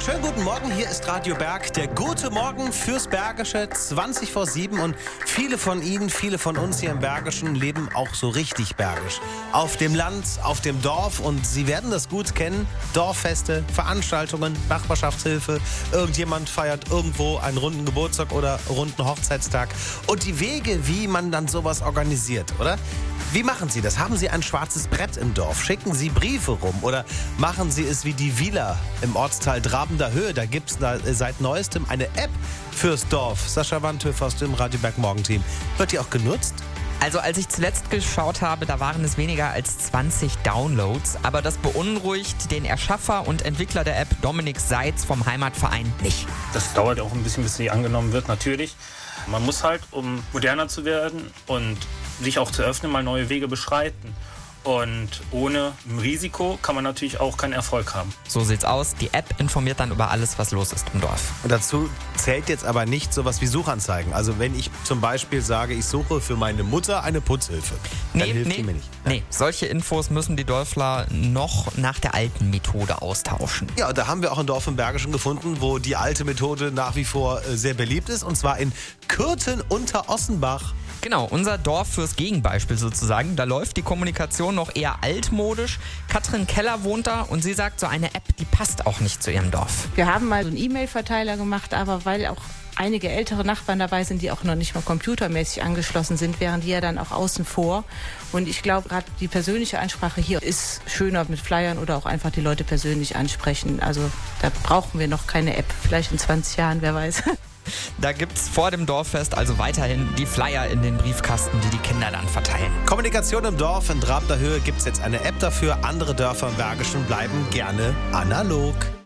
Schönen guten Morgen, hier ist Radio Berg. Der gute Morgen fürs Bergische, 20 vor 7. Und viele von Ihnen, viele von uns hier im Bergischen leben auch so richtig bergisch. Auf dem Land, auf dem Dorf, und Sie werden das gut kennen. Dorffeste, Veranstaltungen, Nachbarschaftshilfe. Irgendjemand feiert irgendwo einen runden Geburtstag oder runden Hochzeitstag. Und die Wege, wie man dann sowas organisiert, oder? Wie machen Sie das? Haben Sie ein schwarzes Brett im Dorf? Schicken Sie Briefe rum? Oder machen Sie es wie die Wieler im Ortsteil Drabender Höhe? Da gibt es seit Neuestem eine App fürs Dorf. Sascha Wandhöfer aus dem Radio Berg Morgenteam. Wird die auch genutzt? Also als ich zuletzt geschaut habe, da waren es weniger als 20 Downloads. Aber das beunruhigt den Erschaffer und Entwickler der App, Dominik Seitz vom Heimatverein, nicht. Das dauert auch ein bisschen, bis sie angenommen wird, natürlich. Man muss halt, um moderner zu werden und sich auch zu öffnen, mal neue Wege beschreiten. Und ohne Risiko kann man natürlich auch keinen Erfolg haben. So sieht's aus. Die App informiert dann über alles, was los ist im Dorf. Und dazu zählt jetzt aber nicht sowas wie Suchanzeigen. Also wenn ich zum Beispiel sage, ich suche für meine Mutter eine Putzhilfe, dann hilft die mir nicht. Nee, solche Infos müssen die Dörfler noch nach der alten Methode austauschen. Ja, und da haben wir auch ein Dorf im Bergischen gefunden, wo die alte Methode nach wie vor sehr beliebt ist. Und zwar in Kürten unter Ossenbach. Genau, unser Dorf fürs Gegenbeispiel sozusagen. Da läuft die Kommunikation noch eher altmodisch. Katrin Keller wohnt da und sie sagt, so eine App, die passt auch nicht zu ihrem Dorf. Wir haben mal so einen E-Mail-Verteiler gemacht, aber weil auch einige ältere Nachbarn dabei sind, die auch noch nicht mal computermäßig angeschlossen sind, wären die ja dann auch außen vor. Und ich glaube, gerade die persönliche Ansprache hier ist schöner mit Flyern oder auch einfach die Leute persönlich ansprechen. Also da brauchen wir noch keine App. Vielleicht in 20 Jahren, wer weiß. Da gibt's vor dem Dorffest also weiterhin die Flyer in den Briefkasten, die die Kinder dann verteilen. Kommunikation im Dorf. In Drabender Höhe gibt es jetzt eine App dafür. Andere Dörfer im Bergischen bleiben gerne analog.